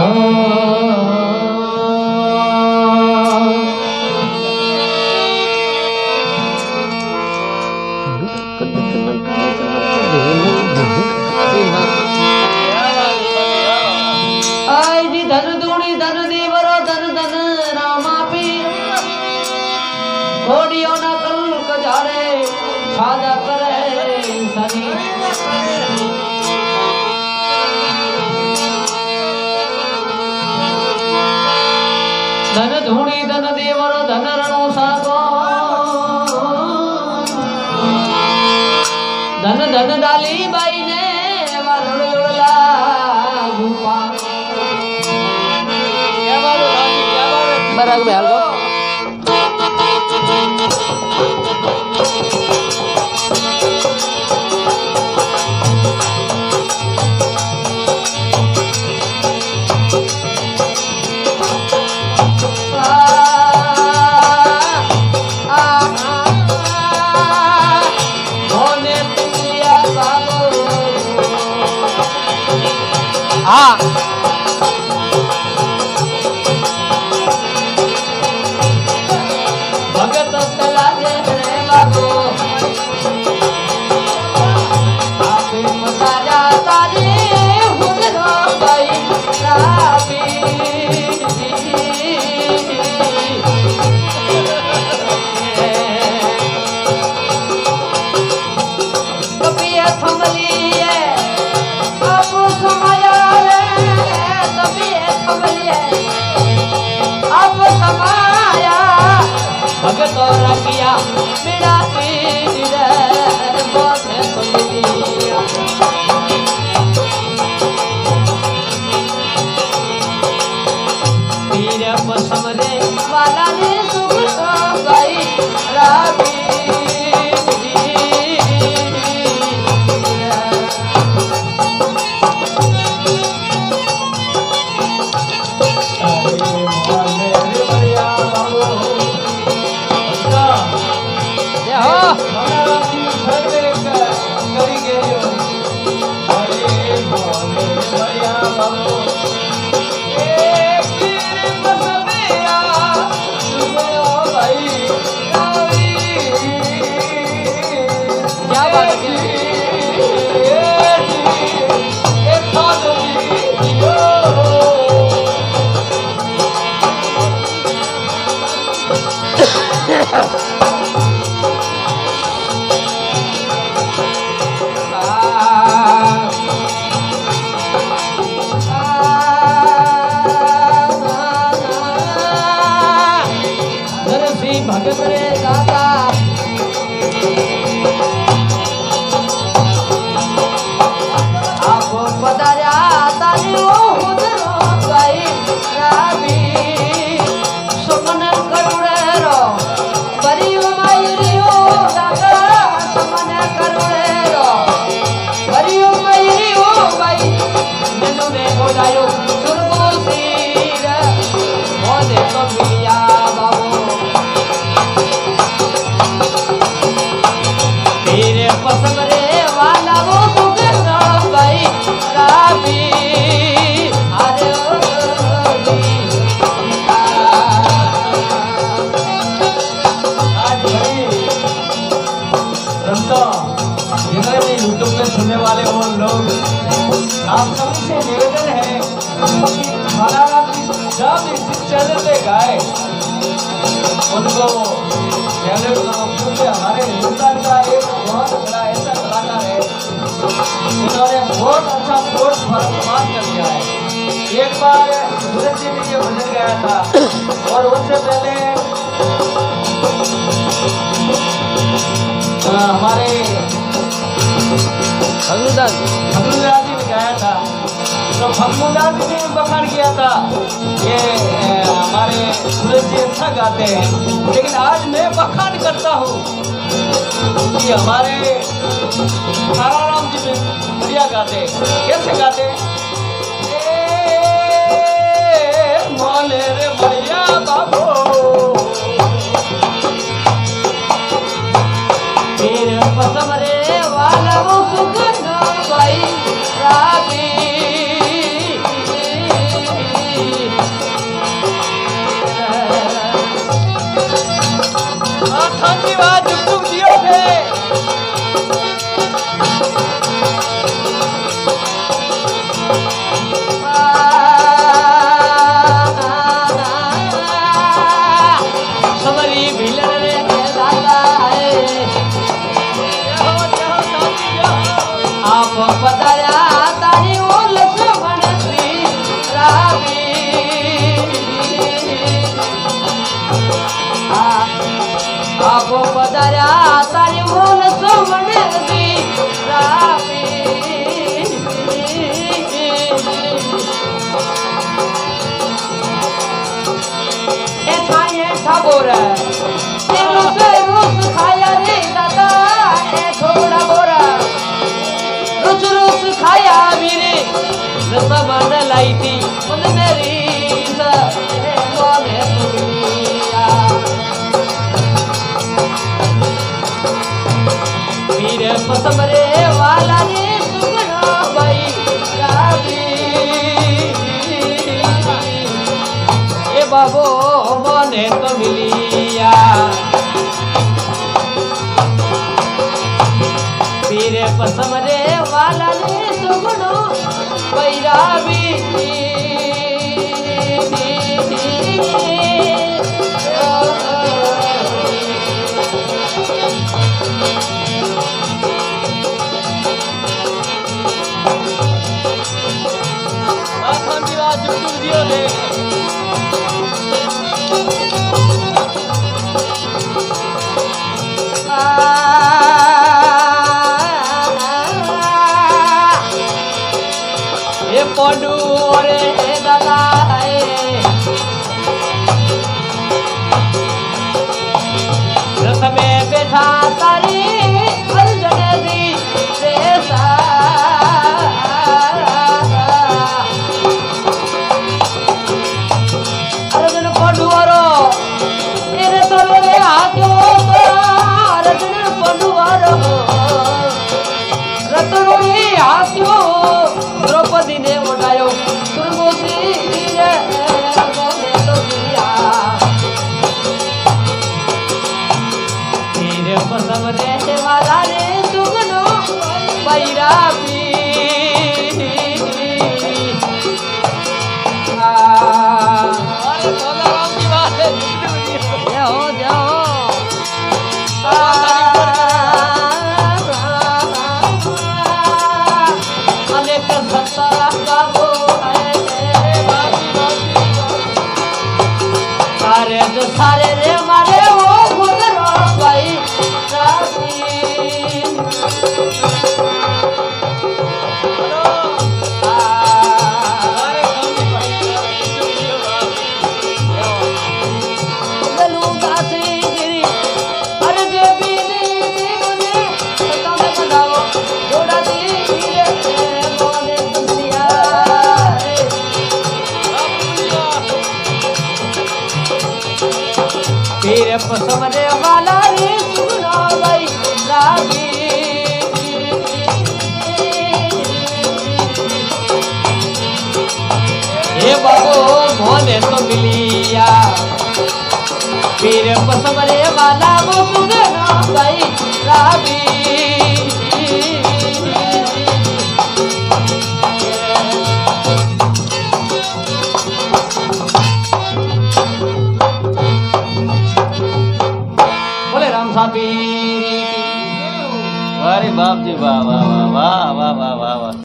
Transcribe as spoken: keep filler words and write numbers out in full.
घोड़ियों न कल कजारे सादा करे सनी धन धूणी धन देवर धन रणो सागो धन धन डाली बाई ने वरुण उड़ला गुपा क्या बात है क्या बात है बराग में हाल हाँ भगत तला दे बाबू आपे पता जाता रे हुजरो भाई राबी कपिया थमली है अब समाया अब समाया भगत रखिया मेरा पीर बहुत पीर पसमरे वाला ने सुख गई राबी भगत रे दादा आपो पधारा तालियो हुजरो भाई राबी सुमन करुणे रो परियो मायरियो दादा सुमन करुणे रो परियो मायरियो भाई ननु ने गोदायो सुरगो सीर मोदे कबिया बाबू तेरे पसमरे वाला वो सुख भाई राबी अरे ओ आज भाई संतो जितने भी यूट्यूब में सुनने वाले वो लोग आप सभी से निवेदन है कि हमारा जब इस चैनल पे गाए उनको चैनल करो क्योंकि हमारे हिंदुस्तान का एक बहुत बड़ा ऐसा कलाकार है इन्होंने बहुत अच्छा कोर्स फरमान कर दिया है। एक बार सूरज जी ने ये भजन गाया था और उससे पहले हमारे भगनुदास भगनुदास जी ने गाया था तो भगनुदास जी ने बखान किया था ये हमारे सूरज जी अच्छा गाते हैं लेकिन आज मैं बखान करता हूँ कि हमारे ताराराम जी भी बढ़िया गाते कैसे गाते मोले रे बढ़िया बाबू तेरे पसमरे वाला वो सुख भाई राबी समरी भिलन रे दादा है आप पधारा तारी ओल श्रवण श्री रावी आप पधारा तारी ओल श्रवण श्री रावी ऐठा ऐठा बोरा ये रुस रुस खाया रे दादा ए थोड़ा बोरा रुस रुस खाया मेरे रस मन लाई थी मन मेरी सा ए मोने दुनिया मेरे पसमरे वाला रे सुगना भाई रावी ए बाबो मोने तो मिलिया पीरे पसमरे वाला ने सुगनो पैरावी ये पडू रे दादा है रथ में बैठा तारी अर्जुन दी रेसा अर्जुन पडू रो तेरे तोरे रे आक्यो अर्जुन पडू रो रतनो रे आक्यो द्रौपदी ने उठायो तुरमोसी रे मोने तो दिया तेरे पसम रे वाला रे सुगनो पैरावी अरे भगवान की बात है जाओ जाओ अनेक सत्ता बाबू सारे जो सारे रे मारे वो खुद रो भाई तेरे पसमरे वाला रे सुना भाई रावी हे बाबू मोने तो मिलिया तेरे पसमरे वाला वो सुना भाई रावी अरे बाप जी वाह वाह वाह वाह वाह वाह वाह वाह।